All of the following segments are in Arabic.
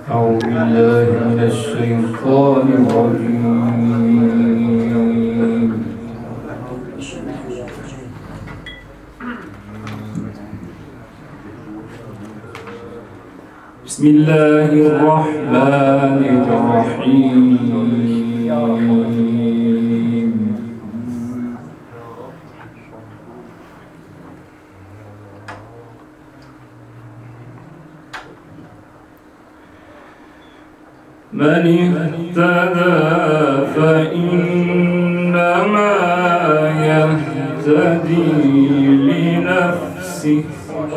أعوذ بالله من الشيطان الرجيم. بسم الله الرحمن الرحيم. من اهتدى فإنما يهتدي لنفسه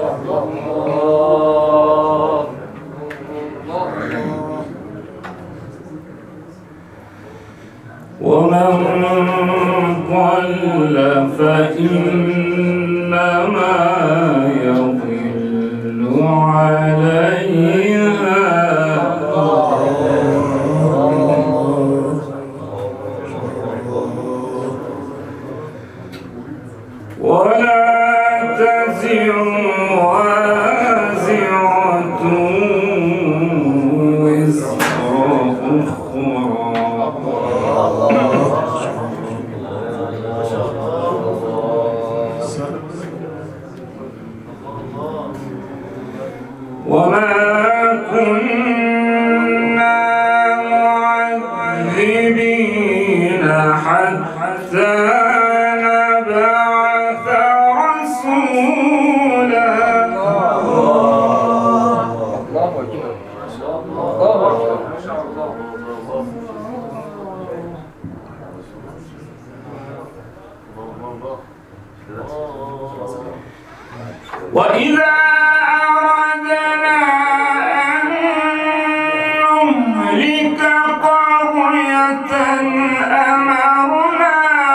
ومن ضل فإنما يضل عليها ولا تزر وازرة وزر وما كنا معذبين حتى نبعث رسولا. وإذا أردنا أن نهلك قرية أمرنا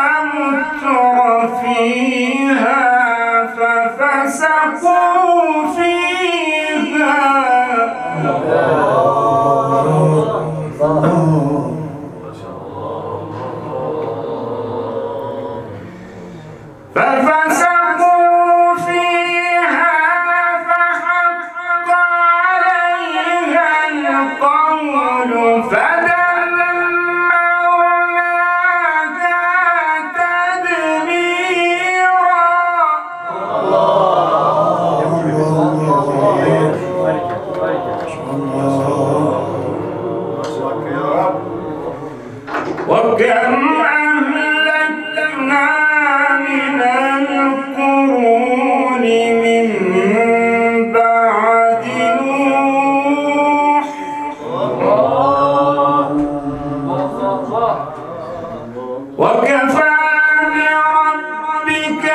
مترفيها ففسقوا فيها فحق عليها القول فدمرناها تدميرا. وكم أهلكنا من القرون من بعد نوح وكفى بربك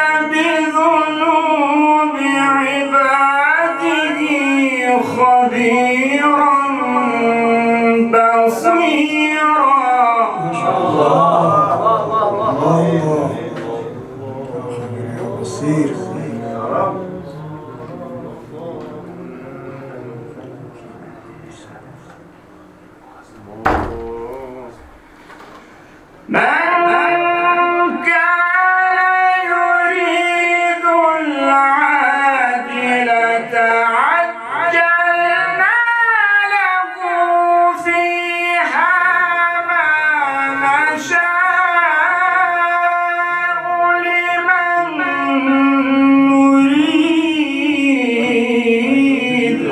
بذنوب عباده خبيرا بصيرا. من كان يريد العاجلة عجلنا له فيها ما نشاء لمن نريد.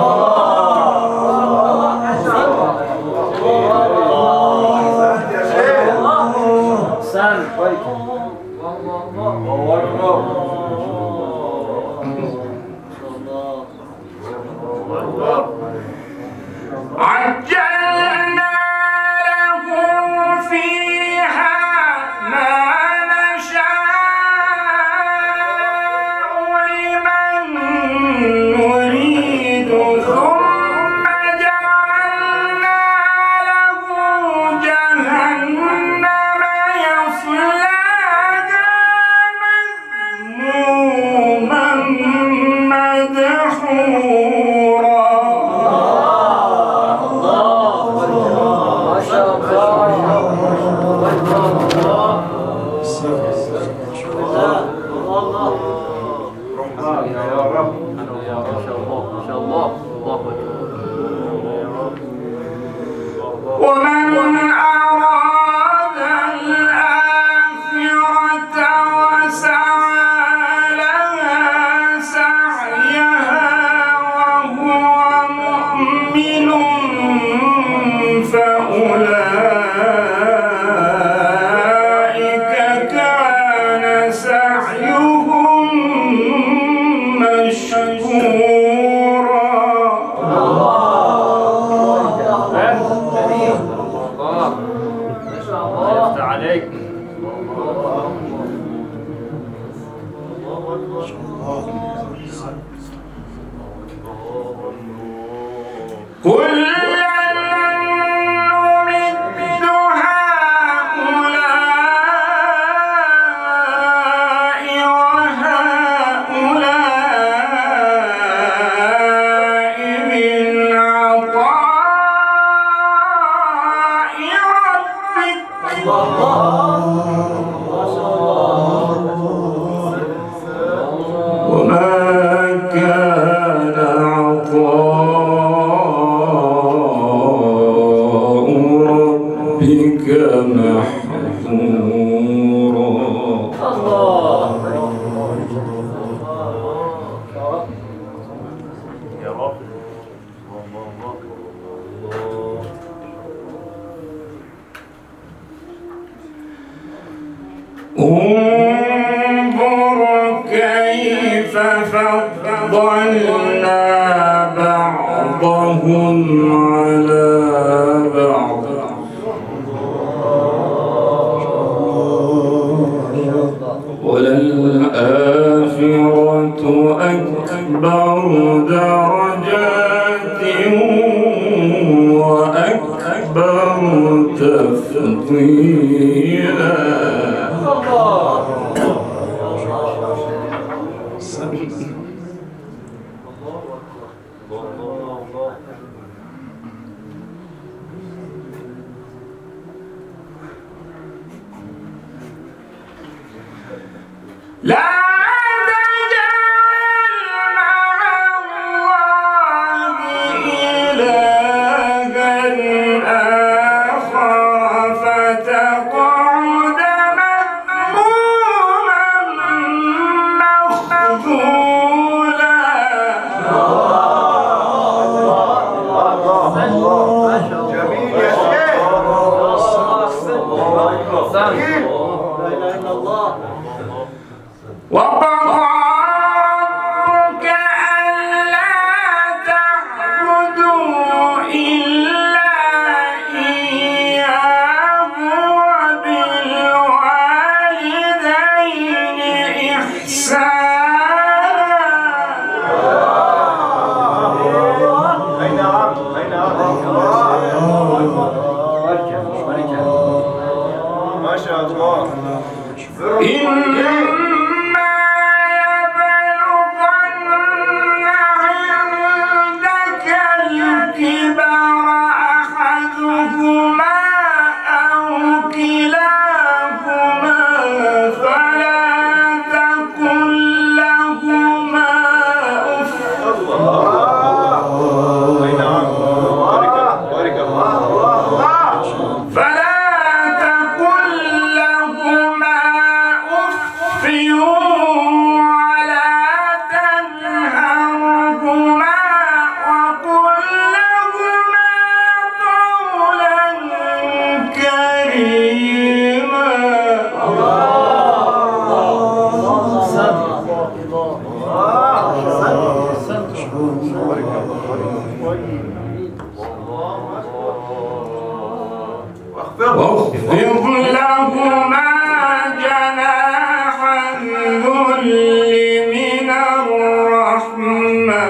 عجلنا له فيها ما نشاء لمن نريد ثم جعلنا له جهنم يصلاها مذموما مدحورا. انظر كيف فضلنا بعضهم على بعض وللآخرة أكبر درجات وأكبر تفضيلا. لا وقضى ألا تعبدوا إلا إياه وبالوالدين إحسانا. ما شاء الله. واخفض لهما جناح الذل من الرحمة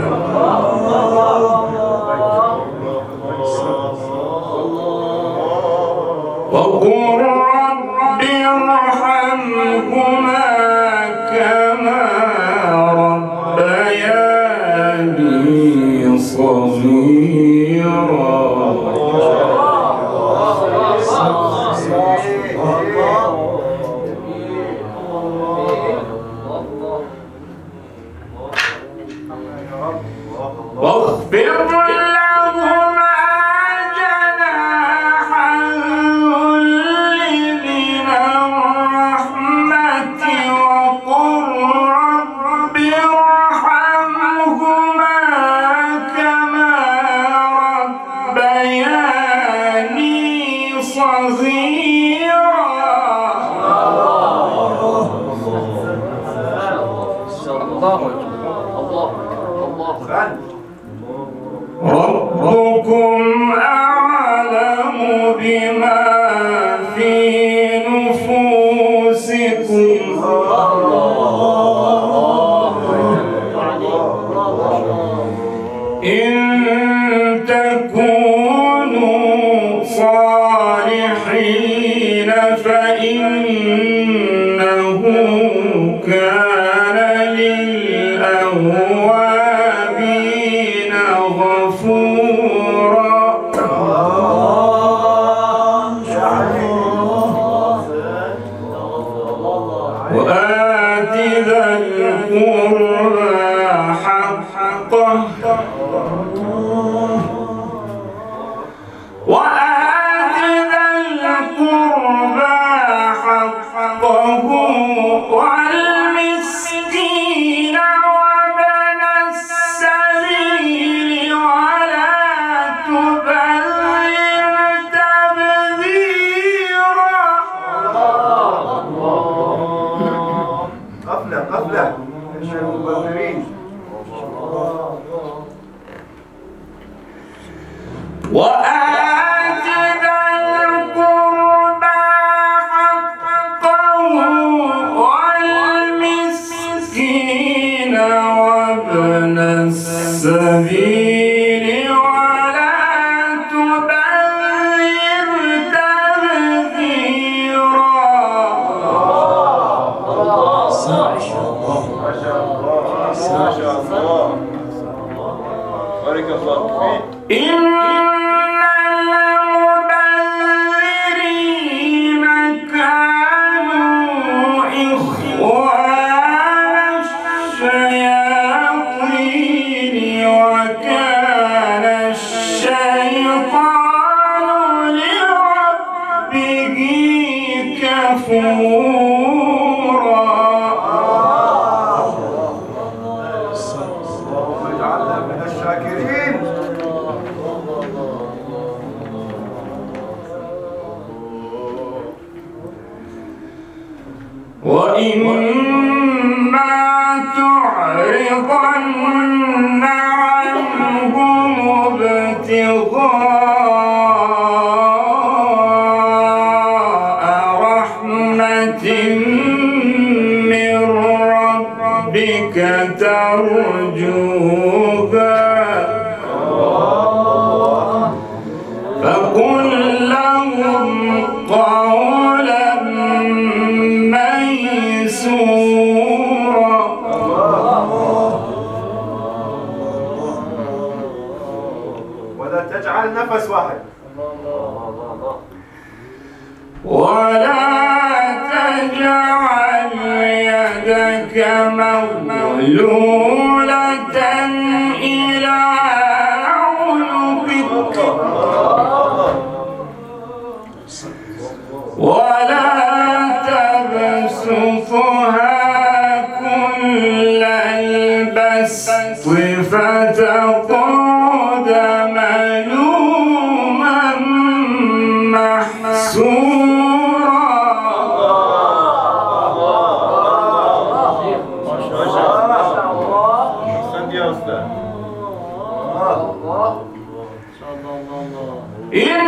وقل رب ارحمهما كما ربياني صغيرا. واخفض لهما جناح الذل من الرحمة وقل رب ارحمهما كما ربياني صغيرا. ربكم أعلم بما في نفوسكم إن تكونوا صالحين فإنه كان للأوابين غفورا. وآت ذا القربى حقه والمسكين وابن السبيل ولا تبذر تبذيرا. ما شاء الله بارك الله فيك. إن المبذرين كانوا إخوان الشياطين وكان الشيطان لربه كفورا. اللهم اجعلنا من الشاكرين. وإما تعرضن عنهم ابتغاء رحمة من ربك ترجوها فقل لهم قولا ميسورا. ولا تجعل نفس واحد. ولا تجعل يدك مغلولة إلى عنقك ولا تبسطها كل البسط فتقعد ملوما محسورا. أحسنت يا أستاذ. إن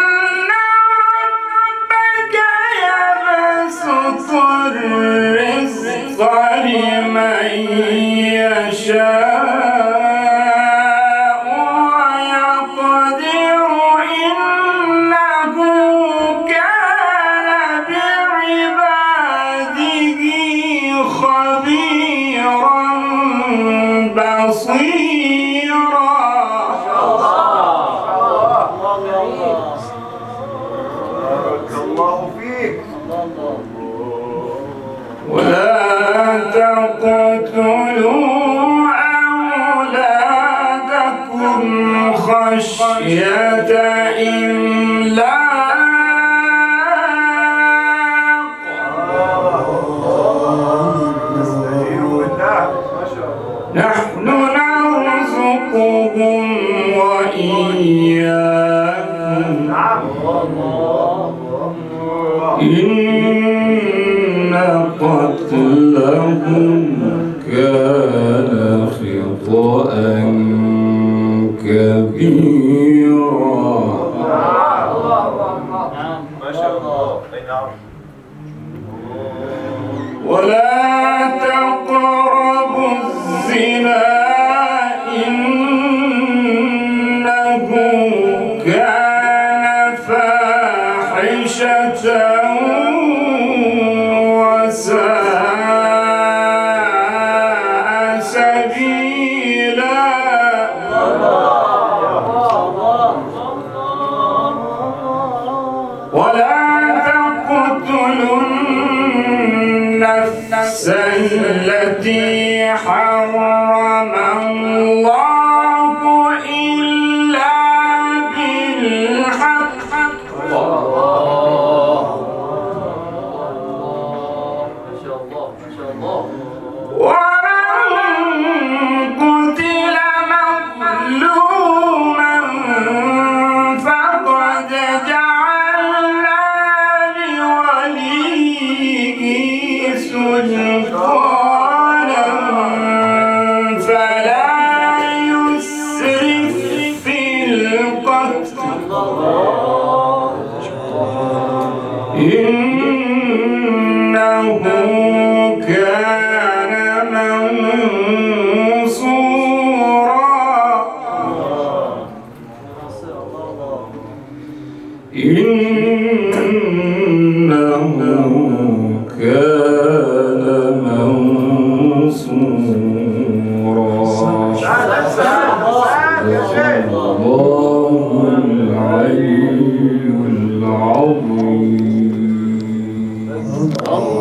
ربك يبسط الرزق لمن يشاء ويقدر إنه كان بعباده خبيرا بصيرا. بارك الله فيك. ولا تقتلوا أولادكم خشية إملاق نستعين بالله. ما شاء الله. نحن نرزقهم وإياكم نعم. إن قتلهم كان خطأ كبيرا. ما شاء الله. أي نعم. ولا تقربوا الزنا إنه كان فاحشة وساء سبيلا. ولا تقتلوا النفس التي حرم الله إلا بالحق ومن قتل مظلوما فقد جعلنا لوليه سلطانا إنه كان منصورا إنه